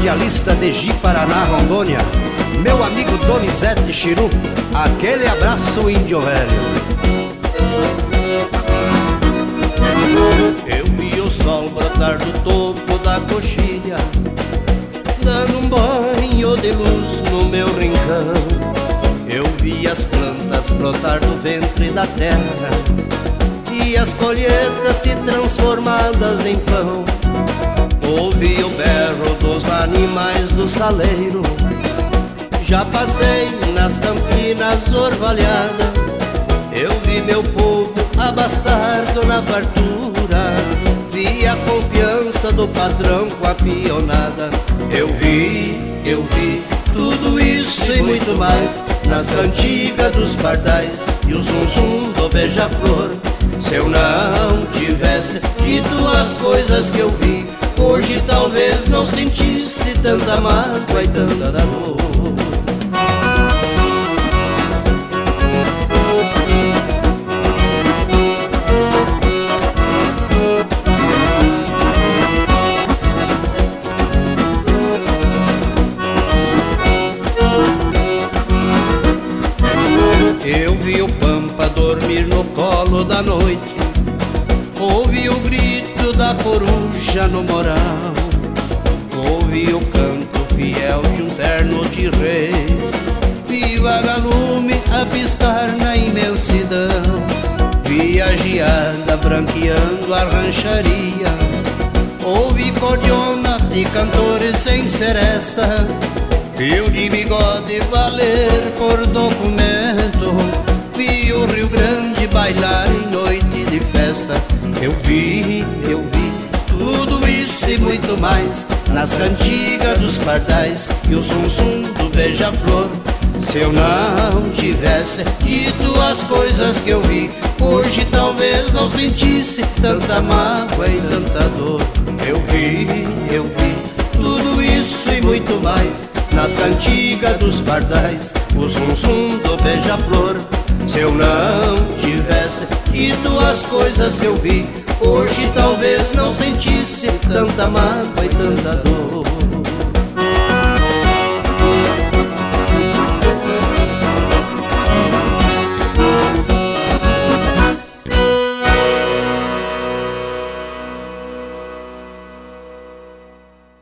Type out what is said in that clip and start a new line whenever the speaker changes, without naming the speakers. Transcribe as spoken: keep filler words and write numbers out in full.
radialista de Ji, Paraná, Rondônia, meu amigo Donizete Chiru, aquele abraço, índio velho.
Eu vi o sol brotar do topo da coxilha, dando um banho de luz no meu rincão. Eu vi as plantas brotar do ventre da terra e as colheitas se transformadas em pão. Ouvi o berro dos animais do saleiro. Já passei nas campinas orvalhadas. Eu vi meu povo abastardo na fartura. Vi a confiança do patrão com a pionada. Eu vi, eu vi tudo isso e muito mais nas cantigas dos pardais e o zum zum do beija-flor. Se eu não tivesse dito as coisas que eu vi, hoje talvez não sentisse tanta mágoa e tanta dor. Eu vi o pampa dormir no colo da noite, ouvi o grito da coruja no moral, ouvi o canto fiel de um terno de reis, vi o vagalume a piscar na imensidão, vi a geada branqueando a rancharia, ouvi cordiona de cantores em seresta, vi o de bigode valer por documento, vi o Rio Grande bailar em noite de festa. Eu vi, eu vi tudo isso e muito mais nas cantigas dos pardais e o zum zum do beija-flor. Se eu não tivesse dito as coisas que eu vi, hoje talvez não sentisse tanta mágoa e tanta dor. Eu vi, eu vi tudo isso e muito mais nas cantigas dos pardais, o zum zum do beija-flor. Se eu não tivesse dito as coisas que eu vi, hoje talvez não sentisse tanta mágoa e tanta dor.